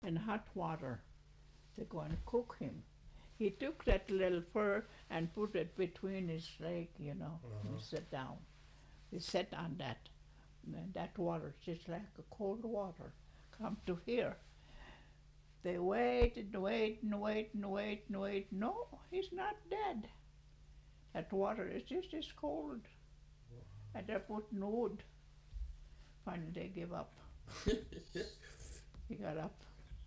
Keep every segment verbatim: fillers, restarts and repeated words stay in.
in hot water. They're going to cook him. He took that little fur and put it between his leg, you know, Uh-huh. and sit down. He sat on that. And that water, just like a cold water, come to here. They waited and waited and waited and waited and waited. No, he's not dead. That water is just as cold. And they're putting wood. Finally, they give up. He got up.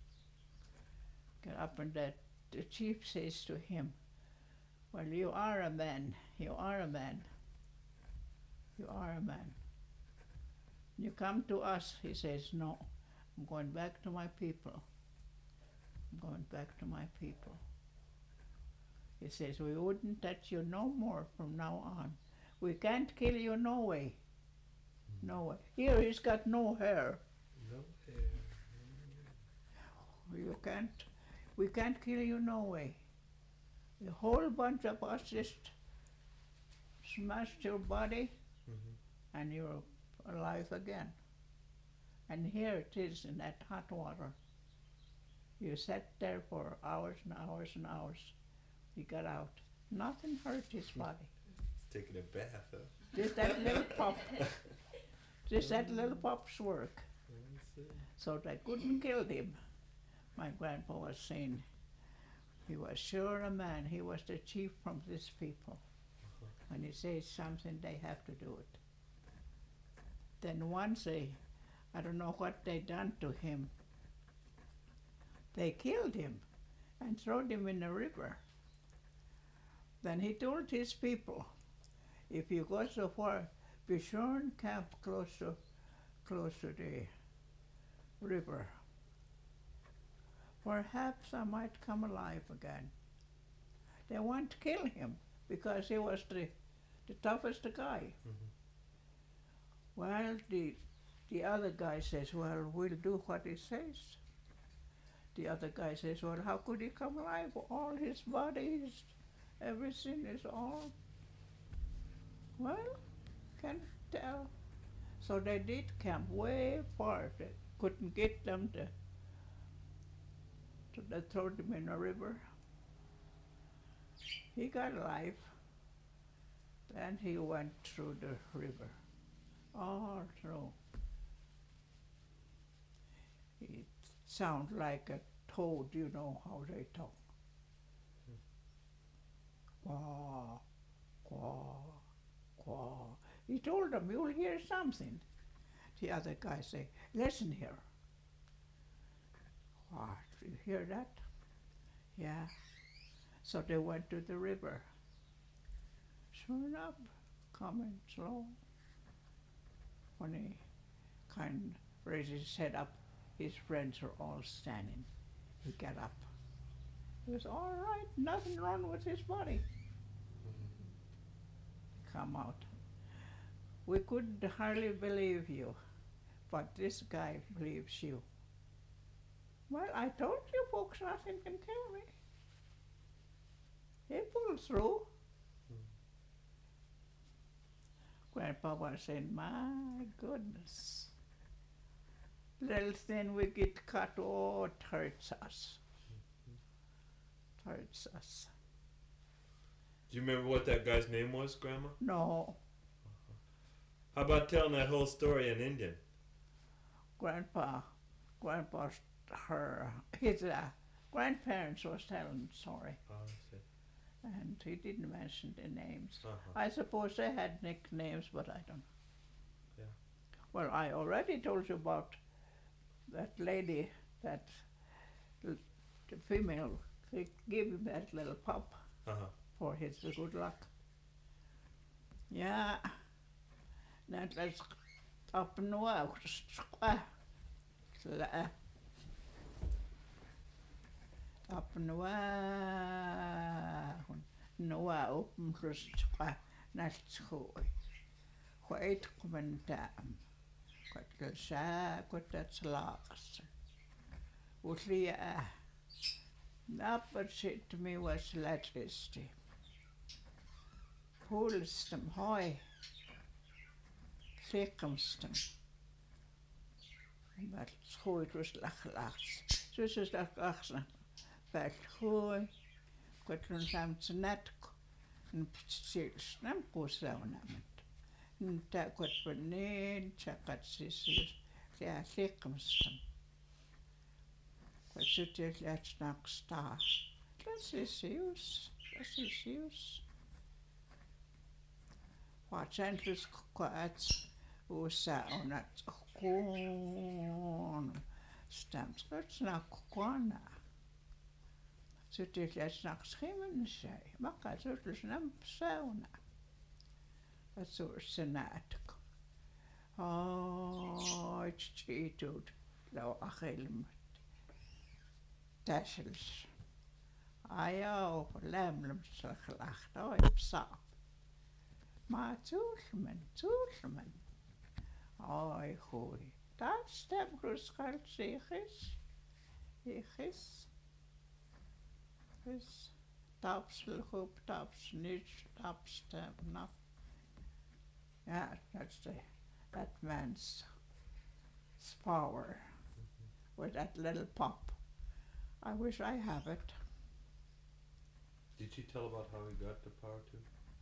Got up, and that the chief says to him, "Well, you are a man. You are a man. You are a man. You come to us." He says, "No, I'm going back to my people. I'm going back to my people." He says, "We wouldn't touch you no more from now on. We can't kill you no way. No way. Here he's got no hair. No hair. You can't, we can't kill you no way. A whole bunch of us just smashed your body Mm-hmm. and you're alive again. And here it is in that hot water. You sat there for hours and hours and hours. He got out. Nothing hurt his body. He's taking a bath, huh? Just that little pop. Just that little pop's work. I see. So they couldn't kill him. My grandpa was saying he was sure a man. He was the chief from this people. When he says something, they have to do it. Then once they, I don't know what they done to him. They killed him and threw him in the river. Then he told his people, if you go so far, be sure and camp close to, close to the river. Perhaps I might come alive again. They want to kill him because he was the, the toughest guy. Mm-hmm. Well, the, the other guy says, well, we'll do what he says. The other guy says, well, how could he come alive? All his body, his, everything is all, well, can't tell. So they did camp way far. They couldn't get them to, to they throw him in a river. He got alive. Then he went through the river, all through. It sounds like a toad, you know how they talk. Quaw, quaw, quaw. He told them, you'll hear something. The other guy say, listen here. What, you hear that? Yeah. So they went to the river. Sure enough, coming slow. When he kind of raised his head up, his friends were all standing. He got up. He was all right, nothing wrong with his body. Come out. We couldn't hardly believe you, but this guy believes you. Well, I told you folks nothing can kill me. He pulled through. Grandpa was saying, my goodness. Little thing we get cut, oh, it hurts us. It hurts us. Do you remember what that guy's name was, Grandma? No, How about telling that whole story in Indian? Grandpa, Grandpa's, her, his uh, grandparents was telling the story, Oh, I see. and he didn't mention the names. Uh-huh. I suppose they had nicknames, but I don't know. Yeah. Well, I already told you about that lady, that l- the female, they gave him that little pup Uh-huh. for his good luck. Yeah, that was up in the wild. Up in the wild, in the wild, that's who. White woman time. Quite good shy, quite that's lost. Usually, uh, not but shit to me was electricity. Hulstem, hoy. Thickemstem. But schoot was lach lach. Sus da achsna. Bel hui. Quatlun sam tnatk. Npsil nam kusaunament. Nta quatpanin chakat sisis. Lea liqmstam. Quatsutil lachnak sta. Lasisius. Lasisius. Watsantlus quats. Usaunat kun. Stams quatsnak quana. Sutil lachnak schimen shay. Maka sutlus nam sauna. Quatsur senatuk. Oh, it's cheated. Lo achilm. Tashels. Ajo, lemlem slachlacht. Oh, ik sa. Maar toelmen, toelmen. Oh, goeie. Dat stemgroeschalt zich is. Ik is. Is. Tapselgroep, tapsnitch, tapstem. Nou. Yeah, that's the, that man's power. With that little pop. I wish I have it. Did she tell about how he got the power too?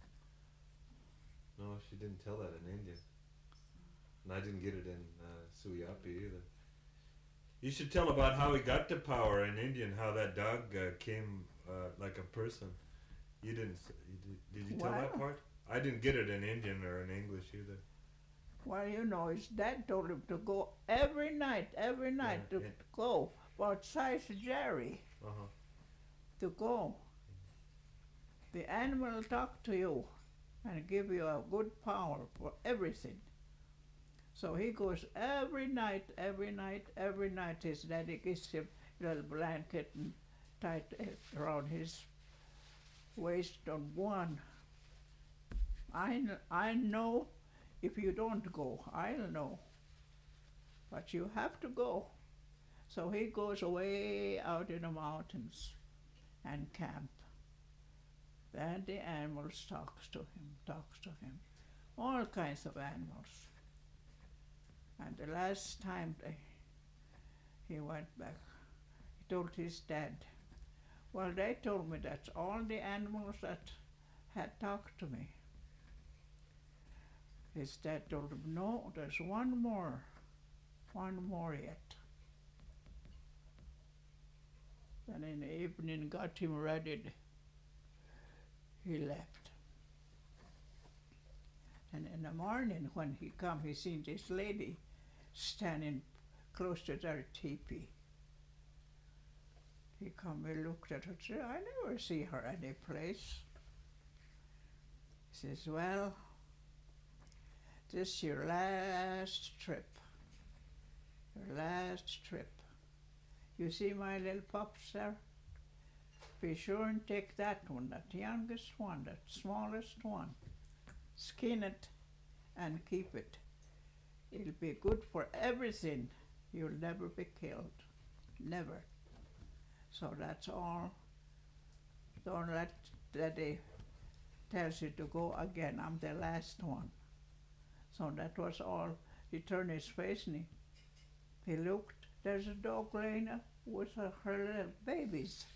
No, she didn't tell that in Indian. And I didn't get it in uh, Suyapi either. You should tell about how he got the power in Indian, how that dog uh, came uh, like a person. You didn't, s- you did, did you tell that Wow. part? I didn't get it in Indian or in English either. Well, you know, his dad told him to go every night, every night Yeah, to it- go. About size Jerry Uh-huh. to go. The animal will talk to you and give you a good power for everything. So he goes every night, every night, every night. His daddy gives him a little blanket and tied it around his waist on one. I, kn- I know if you don't go, I'll know. But you have to go. So he goes away out in the mountains and camp. Then the animals talks to him, talks to him. All kinds of animals. And the last time they, he went back, he told his dad, well, they told me that's all the animals that had talked to me. His dad told him, no, there's one more, one more yet. Then in the evening got him ready. He left. And in the morning when he come, he seen this lady standing close to their teepee. He come, he looked at her, said, I never see her any place. He says, well, this your last trip. Your last trip. You see my little pups there? Be sure and take that one, that youngest one, that smallest one. Skin it and keep it. It'll be good for everything. You'll never be killed. Never. So that's all. Don't let Daddy tells you to go again. I'm the last one. So that was all. He turned his face and he, he looked. There's a dog laying up with her, her little babies.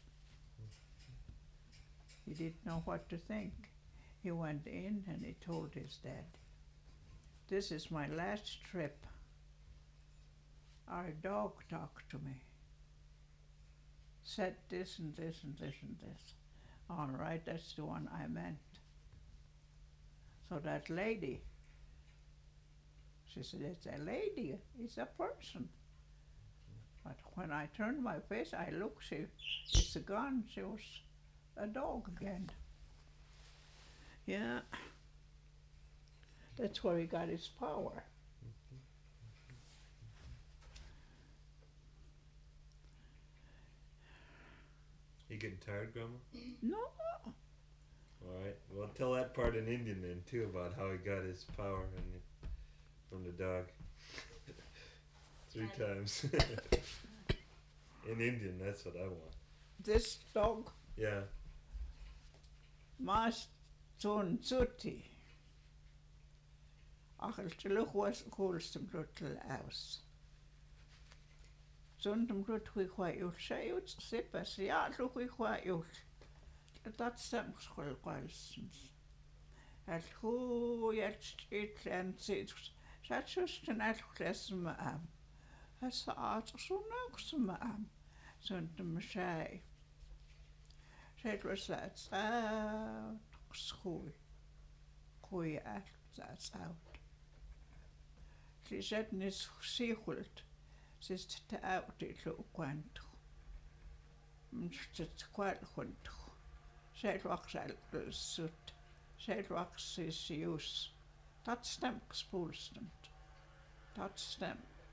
He didn't know what to think. He went in and he told his dad, this is my last trip. Our dog talked to me. Said this and this and this and this. All right, that's the one I meant. So that lady, she said, it's a lady, it's a person. But when I turned my face, I looked, she, it's gone, she was a dog again. Yeah, that's where he got his power. You getting tired, Grandma? No, All right. Well, tell that part in Indian then too about how he got his power and from the dog. Three times. In Indian, that's what I want. this dog, Yeah. Mas Tun Suti. Achel terug was koolstem little house. Sundum rut hui hwaiul seiut sipas ja lu hui hwaiul. Dat sams hol kwalsens. Al hu jetzt it and sit. Satsusten al klesma am. Has aat sunaksma am. Sundum sei. Seit was that out school. Kui al that's out. She said nis siehult. Sist te out it lo kwant. Mst kwal hunt. Seit waksal sut. Seit waks is use. Dat stem spoelstemt. Dat stem.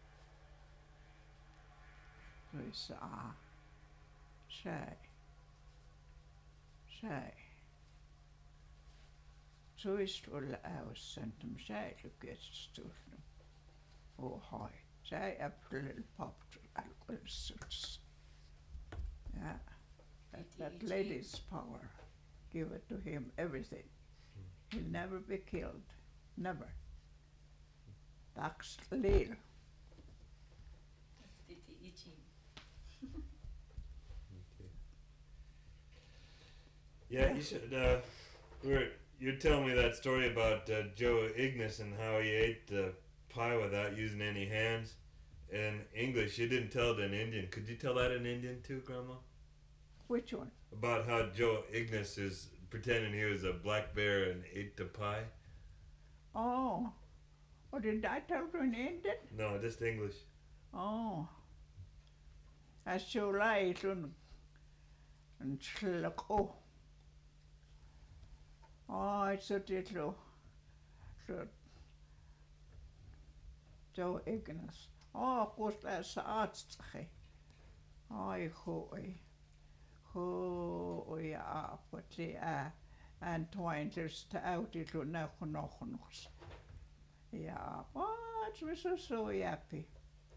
Dus a. Zij. Zij. Zo is het wel aus en hem zij gegestoelen. Oh hoi. Zij hebben pop alcohol's. Yeah. That, that lady's power. Give it to him everything. He'll never be killed. Never. That's Lil. That's the teaching. Okay. Yeah, you should. Uh, we were, you're telling me that story about uh, Joe Ignis and how he ate the pie without using any hands. In English, you didn't tell it in Indian. Could you tell that in Indian too, Grandma? Which one? About how Joe Ignis is pretending he was a black bear and ate the pie? Oh. Oh, did I tell you in Indian? No, just English. Oh. As you light and and sluk. Oh. Oh, it's a little. So. Joe Ignis. Oh, kus tässä aatsahi. Ai hui. Hui ja poti ää. Antoine tästä autilu nähnohnuks. Ja paats me so so jäpi.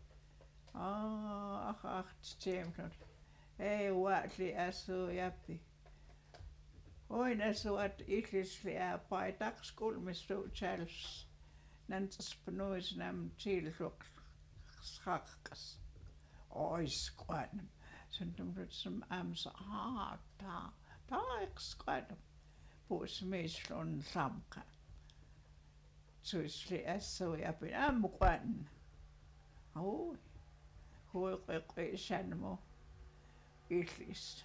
Ah, acht tjemnut. Ei waatli asu jäpi. Oin asu at itlisli ää paitaks kulmistu chals. Nantas panois nam chilsuk schakkas. Ois kwanam. Sundum rutsum amsa haa ta. Taaks kwanam. Puus mislun samka. Suisli asu jäpi am kwan. Oi. Hui kui sanmo. Itlis.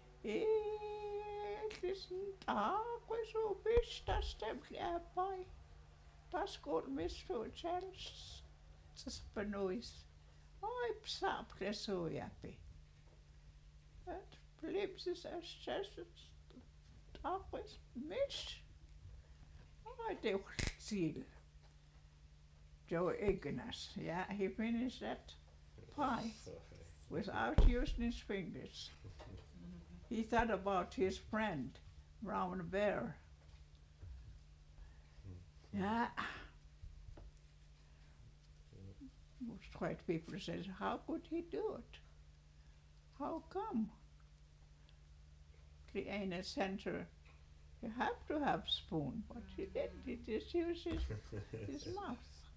Itlis taakui su pistas templi äpai. Tas kulmistu chals. Tas panois. Oi psapre su jäpi. Et plipsis as chasut. Taakui mis. Oi teuxil. Joe Ignis. Yeah, he finished that pie without using his fingers. He thought about his friend, Brown Bear. Yeah. Most white people says, how could he do it? How come? The ain't a center. You have to have spoon, but he didn't. He just used his, his mouth.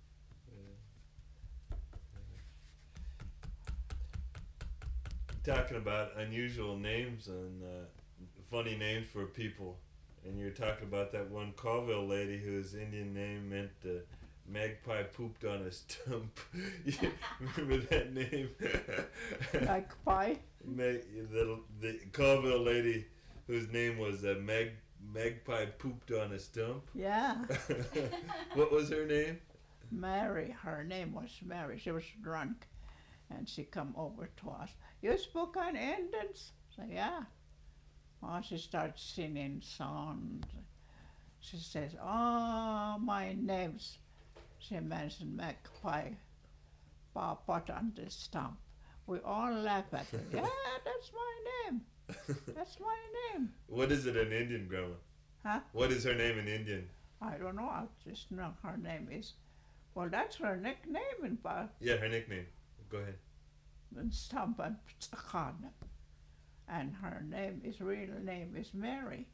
Talking about unusual names and uh, funny names for people, and you're talking about that one Colville lady whose Indian name meant uh, magpie pooped on a stump. You remember that name? Like pie? Mag, the, the Colville lady whose name was uh, Mag, magpie pooped on a stump. Yeah. What was her name? Mary, her name was Mary. She was drunk, and she come over to us. You spoke on Indians? So yeah. Oh, she starts singing songs. She says, "Oh, my name's." She mentioned magpie, pot on the stump. We all laugh at her. Yeah, that's my name. That's my name. What is it in Indian, Grandma? Huh? What is her name in Indian? I don't know. I just know her name is. Well, that's her nickname in Bar. Yeah, her nickname. Go ahead. And Stump and Ptsakana. And her name is real name is Mary.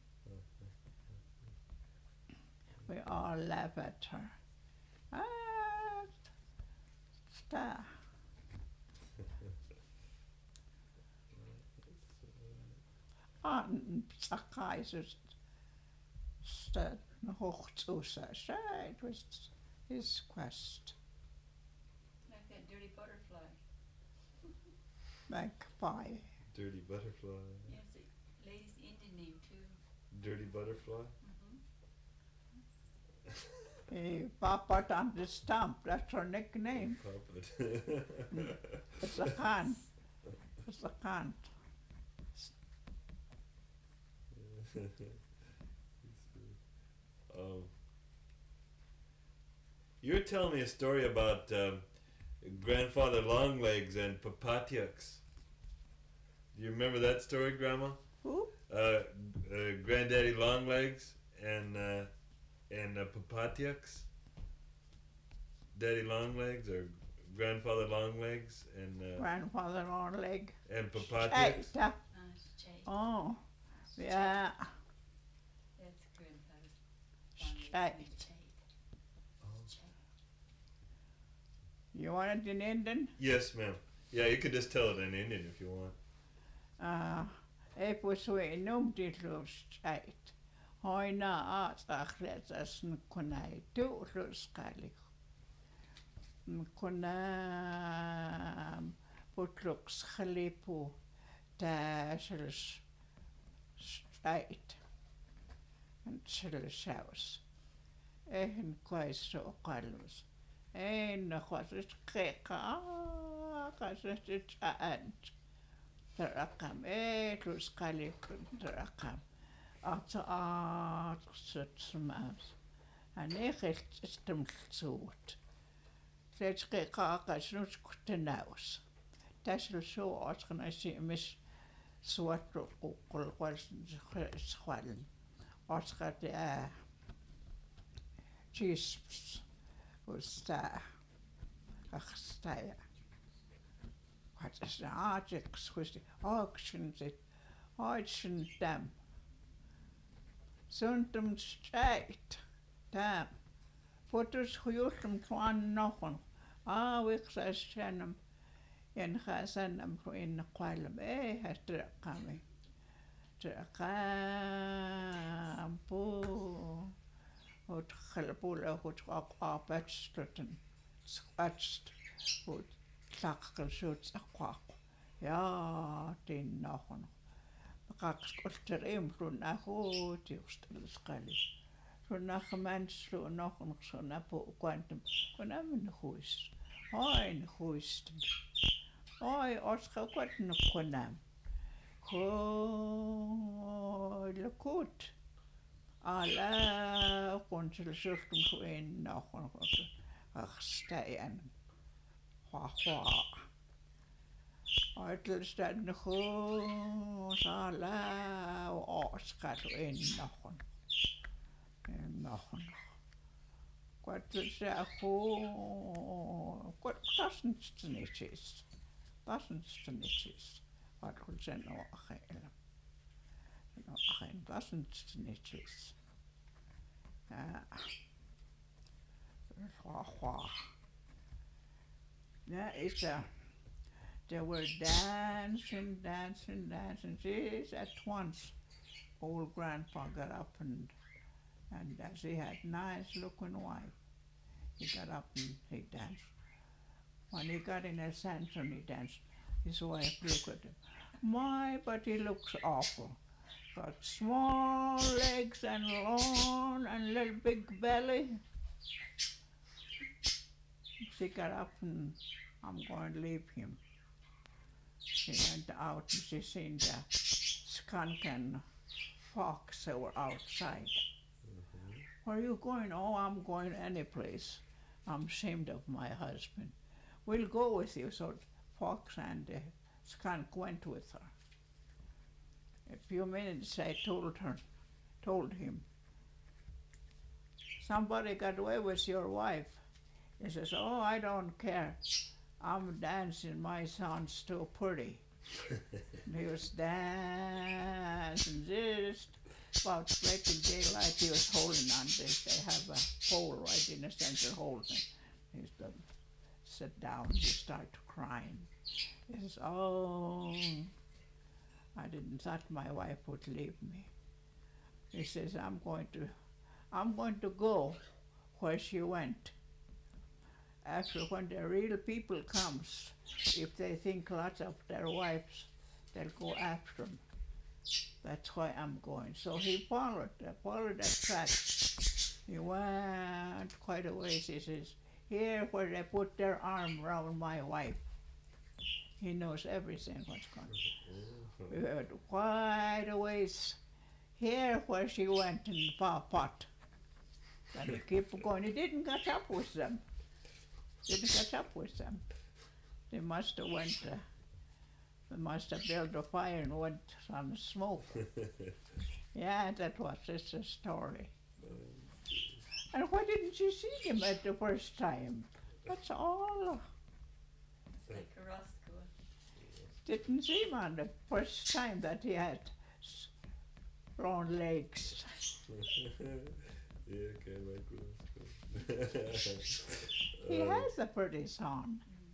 We all laugh at her. Ah, sta. han sakaiset sitä hohtsuussa. It was his quest. Like that dirty butterfly. Magpie. Dirty butterfly. Yeah, it's a lady's Indian name too. Dirty butterfly. Mm-hmm. Eh, Papa on the stump, that's her nickname. Puppet. It's a cunt. It's a cunt. um, you were telling me a story about um, grandfather Longlegs and Papatiaks. Do you remember that story, Grandma? Who? Uh, uh, Granddaddy Longlegs and uh, and uh, Papatiaks. Daddy Longlegs or Grandfather Longlegs and uh, Grandfather on leg. and Papatiaks. Hey, Uh, Jay. oh, yeah. That's grandfather's long Jay. name, Jay. Jay. You want it in Indian? Yes, ma'am. Yeah, you could just tell it in Indian if you want. Uh, Epusui numtilusteit. Hoina aasahletas nkunai tuuluskali. Nkuna putluks khalipu taasels stait. And chillishaus. Ehen kwaiso qalus. Ein khwasit qeqa qasit ant. Terakam etlus qalikun terakam. Ata atsut smaus. Anechelt stemtsuut. Seit qeqa qasnus kutnaus. Tasel so atskna si mis suatru qul qals skhwaln. Atskat a chisps usta achstaya. Wat is de ajax kwestie? Auction zit. Auction dam. Zuntum stait. Dam. Fotos gejuchtem twan nochen. Ah, ik zei sennem. En ga sennem voor in de kwalem. Eh, het terugkomen. Terugkomen. Poe. Het gelpoele goed opetstutten. Scratched. Goed. Klakkelsuut kwak. Ja, die nochen. Kakskoster im från na goed just skali. Från na gemens från nochen så na på kvantum. Från en huis. Oj, en huis. Oj, oska kwat no konam. Ko lekut. Alla konsulsuftum på en nochen. Ach, stein. Hwa hwa. Uitelstaan goed ala oskat in nochen. En nochen. Wat is dat goed? Wat kassenstnitjes. Kassenstnitjes. Wat goed zijn nou geen. Nou geen kassenstnitjes. Ja. Hwa hwa. Ja, is dat. They were dancing, dancing, dancing. Jeez, at once, old grandpa got up and, and as he had nice looking wife, he got up and he danced. When he got in a sanctum, he danced. His wife looked at him. My, but he looks awful. Got small legs and long and little big belly. She got up and I'm going to leave him. She went out and she seen the skunk and fox that were outside. Mm-hmm. Where are you going? Oh, I'm going any place. I'm ashamed of my husband. We'll go with you. So fox and the skunk went with her. A few minutes I told her, told him, somebody got away with your wife. He says, oh, I don't care. I'm dancing, my son's too pretty. And he was dancing, just about breaking daylight, he was holding on this. They have a pole right in the center holding. He used to sit down, he started crying. He says, oh, I didn't thought my wife would leave me. He says, I'm going to, I'm going to go where she went. After when the real people comes, if they think lots of their wives, they'll go after them. That's why I'm going. So he followed, uh, followed that track. He went quite a ways. He says, here where they put their arm around my wife. He knows everything what's going on. We went quite a ways. Here where she went in the pot. And he kept going. He didn't catch up with them. Didn't catch up with them. They must have went, uh, they must have built a fire and went on smoke. Yeah, that was just a story. And why didn't you see him at the first time? That's all. It's like a Roscoe. Didn't see him on the first time that he had s- long legs. Yeah, okay, like Roscoe. He Uh, has a pretty song.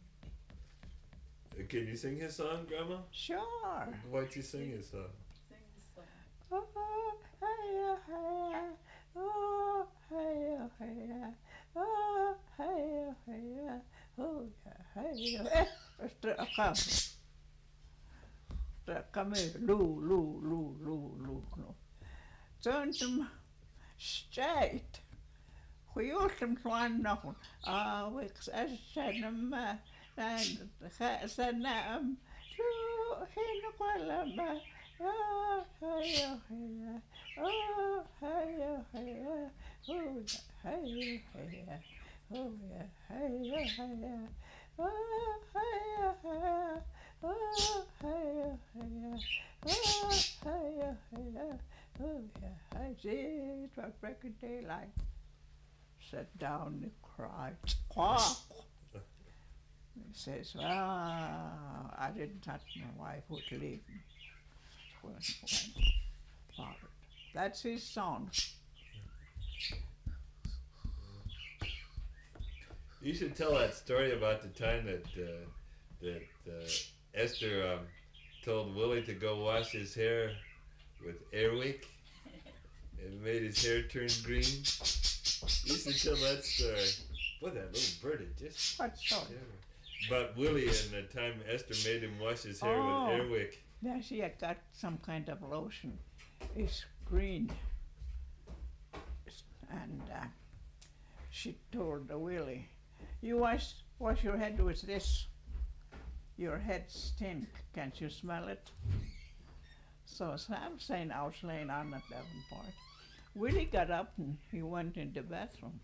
Can you sing his song, Grandma? Sure. Why don't you sing his song? Sing the song. Oh, hey, hey, oh, hey, hey, oh, hey, hey, oh, hey, hey. Eh, kom. Kom hier, Lou, Lou, Lou, Lou, Lou, Lou. Turnt hem straight. Gejocht hem gewoon nog. Oh, ik zet hem, en zet hem. Zo, geen kwallen. Oh, hey, hey, oh, hey, hey, oh, hey, hey, oh, yeah, hey, hey, oh, hey, hey, oh, hey, hey, oh, hey, hey, oh, yeah, I see it was breaking daylight. Sat down and cried. Quack. He says, well, I didn't touch my wife would leave me. When, when followed. That's his song. You should tell that story about the time that uh, that uh, Esther um, told Willie to go wash his hair with Airwick and made his hair turn green. You should tell that story. Boy, that little birdie just. What story? Yeah. But Willie and the time Esther made him wash his hair Oh. with Airwick. There she had got some kind of lotion. It's green. And uh, she told the Willie, you wash, wash your head with this. Your head stink. Can't you smell it? So Sam saying I was laying on the Davenport. Willie got up and he went in the bathroom.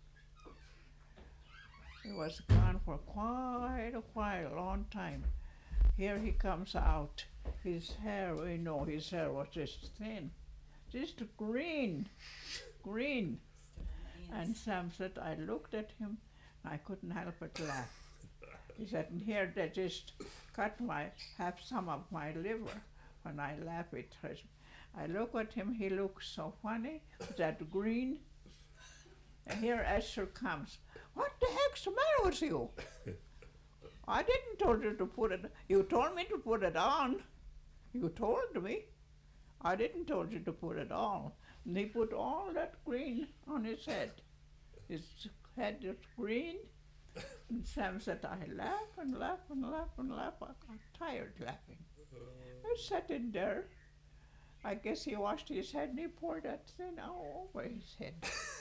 He was gone for quite a while, long time. Here he comes out. His hair, we know his hair was just thin, just green, green. And Sam said, I looked at him, I couldn't help but laugh. He said, and here they just cut my, have some of my liver when I laugh at him. I look at him, he looks so funny, with that green. And here Esther comes. What the heck's the matter with you? I didn't told you to put it, you told me to put it on. You told me. I didn't told you to put it on. And he put all that green on his head. His head is green. And Sam said, I laugh and laugh and laugh and laugh. I got tired laughing. I sat in there. I guess he washed his head and he poured that thing all over his head.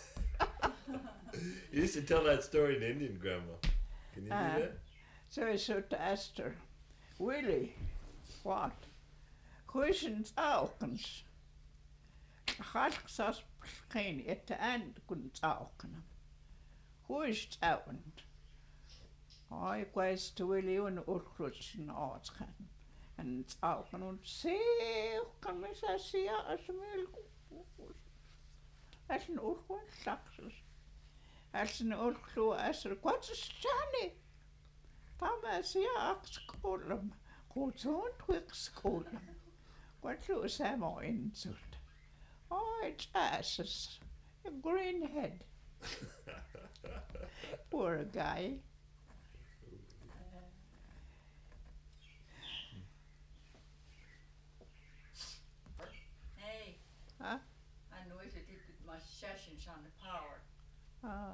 You used to tell that story in Indian, Grandma. Can you Uh, do that? So I said to Esther, Willie, what? Kuisens aukens. Harksas geen et and kunt auken. Kuist aukend. I quest to Willie un urkrutsen aaskan. En het auken und zeeuw kan me sa sia as mil. As een urkwan saxes. As een urklu as er kwats stani. Pama sia akskolam. Goed zo'n twik skolam. What you Sam in suit? Oh, it's asses. A green head. Poor guy. switch on the power. Ah.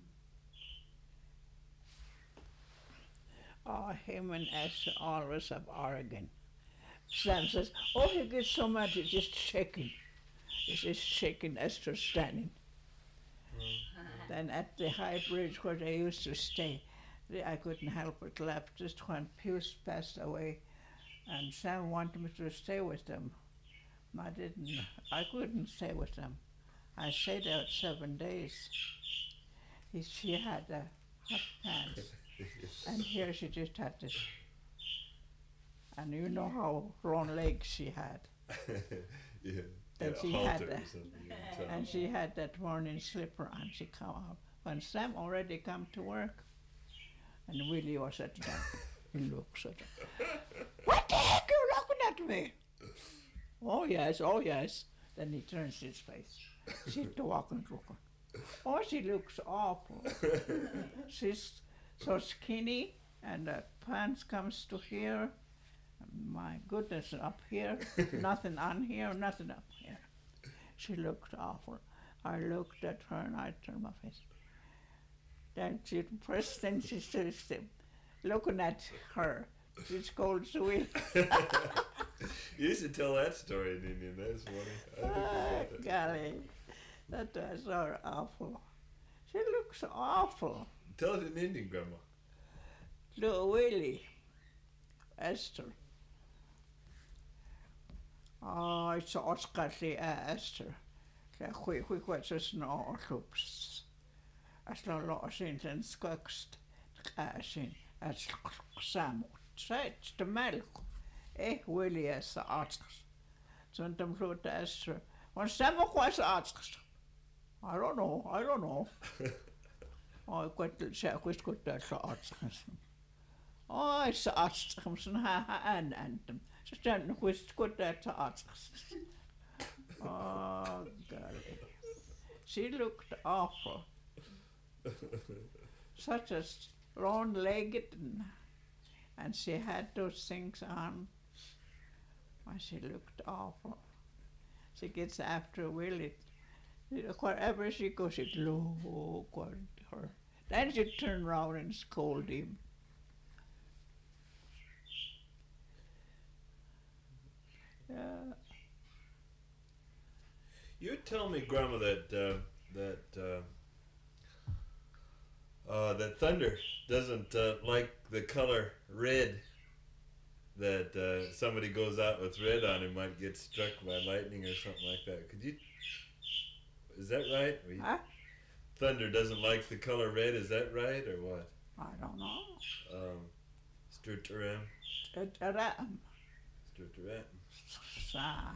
Oh, him and Esther always have Oregon. Sam says, oh, he gets so mad, he's just shaking. He's just shaking Esther standing. Then at the High Bridge where they used to stay, they- I couldn't help but laugh just when Pius passed away, and Sam wanted me to stay with them. I didn't, I couldn't stay with them. I stayed out seven days. He, she had a hot pants, and here she just had this. And you know how long legs she had. yeah. And yeah, she halter had or a- something, you can tell. And she had that morning slipper on. She come out when Sam already come to work, and Willie was at the back. He looks at her. What the heck you looking at me? Oh yes, oh yes. Then he turns his face. She's walking, looking. Oh, she looks awful. She's so skinny, and the pants comes to here. My goodness, up here, nothing on here, nothing up here. She looked awful. I looked at her and I turned my face. Then she, first thing she says, looking at her, she scolds Willie. You used to tell that story in Indian. That's funny. I think Ah, we got that. golly, that was so awful. She looks awful. Tell it in Indian, Grandma. Little Willie, Esther. Oh, it's Oscar the Esther. Ja hui hui hui se snor klups. As la la sin sen skakst. Käsin. As samut. Seit de melk. Eh Willie es arts. Sen dem flut Esther. When samuk was arts. I don't know, I don't know. Oh, ik weet se kwist goed dat se arts. Oh, it's arts. Sen ha ha en en. Så ständen schysst gut that arts. Oh, golly. She looked awful. Such a long-legged, and, and she had those things on. Oh, she looked awful. She gets after Willie. Wherever she goes, she'd look at her. Then she'd turn around and scold him. Yeah. You tell me, Grandma, that uh, that uh, uh, that thunder doesn't uh, like the color red. That uh, somebody goes out with red on him might get struck by lightning or something like that. Could you? Is that right? We, Huh? thunder doesn't like the color red. Is that right or what? I don't know. Um, Sturtaram. It, it, um, Sturtaram. sa-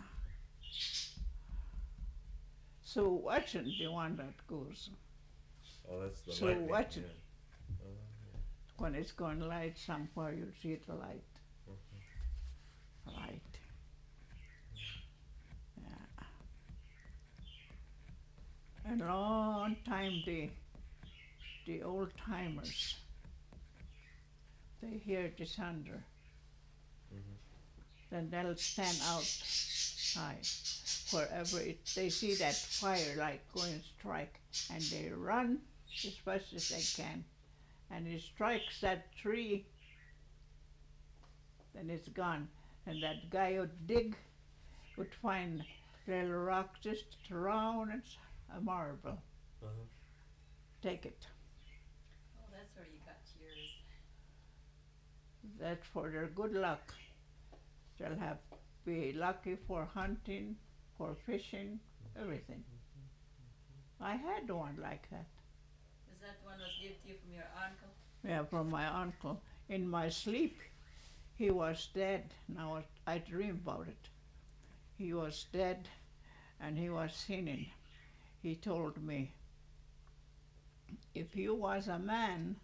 So watching the one that goes Oh, that's the So lightning. what- Yeah. Oh, yeah. when it's going light somewhere, you'll see the light. Mhm. Light. Yeah. A long time the the old timers they hear the thunder. Mhm. Then they'll stand outside wherever it, they see that firelight going strike, and they run as fast as they can, and it strikes that tree, then it's gone. And that guy would dig, would find little rock just round as a marble. Uh-huh. Take it. Oh, that's where you got yours. That's for their good luck. They'll have be lucky for hunting, for fishing, everything. I had one like that. Is that one was given to you from your uncle? Yeah, from my uncle. In my sleep, he was dead. Now I dream about it. He was dead, and he was sinning. He told me, if you was a man,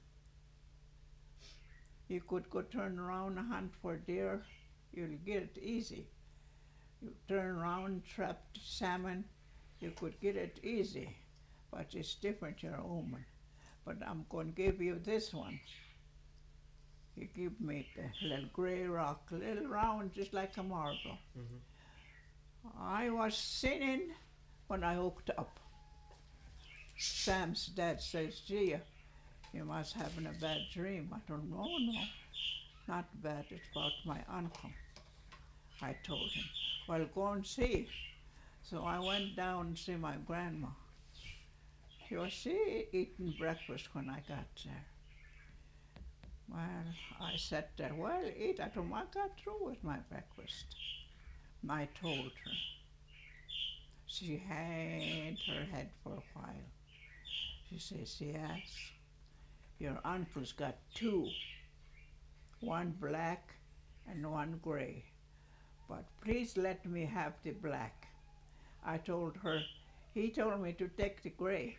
you could go turn around and hunt for deer. You'll get it easy. You turn around, trap salmon, you could get it easy. But it's different, you're a woman. But I'm going to give you this one. He gave me the little grey rock, little round, just like a marble. Mhm. I was sinning when I hooked up. Sam's dad says, gee, you must have a bad dream. I don't know, no, not bad, it's about my uncle. I told him, well, go and see. So I went down and see my grandma. She was she eating breakfast when I got there. Well, I sat there, well, eat. I told her, I got through with my breakfast. And I told her. She had her head for a while. She says, yes, your uncle's got two, one black and one gray. But please let me have the black. I told her, he told me to take the gray.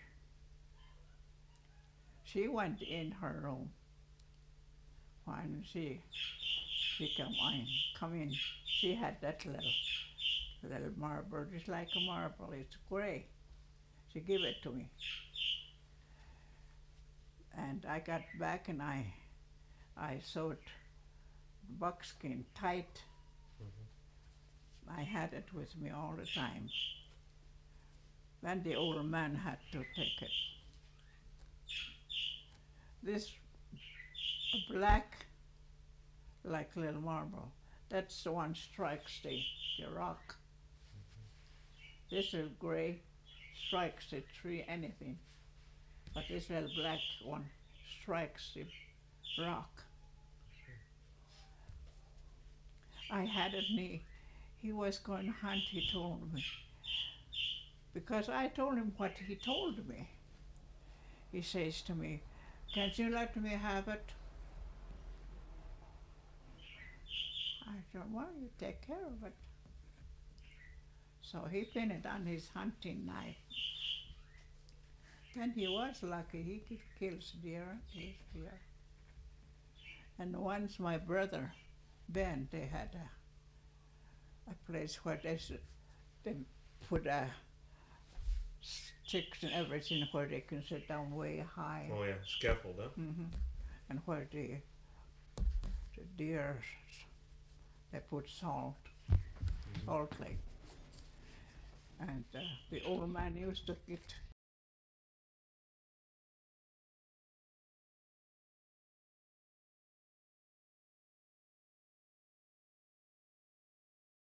She went in her room. When she, she come in, come in, she had that little, little marble, just like a marble, it's gray. She gave it to me. And I got back and I, I sewed buckskin tight. I had it with me all the time. Then the old man had to take it. This black, like little marble, that's the one strikes the, the rock. This is gray, strikes the tree, anything. But this little black one strikes the rock. I had it knee. He was going to hunt, he told me. Because I told him what he told me. He says to me, can't you let me have it? I said, well, you take care of it. So he pinned it on his hunting knife. Then he was lucky, he could kill deer, kills deer. And once my brother, Ben, they had a, a place where they, s- they put uh, sticks and everything where they can sit down way high. Oh yeah, scaffold, huh? Hmm. And where the, the deer, they put salt, salt lake. And uh, the old man used to get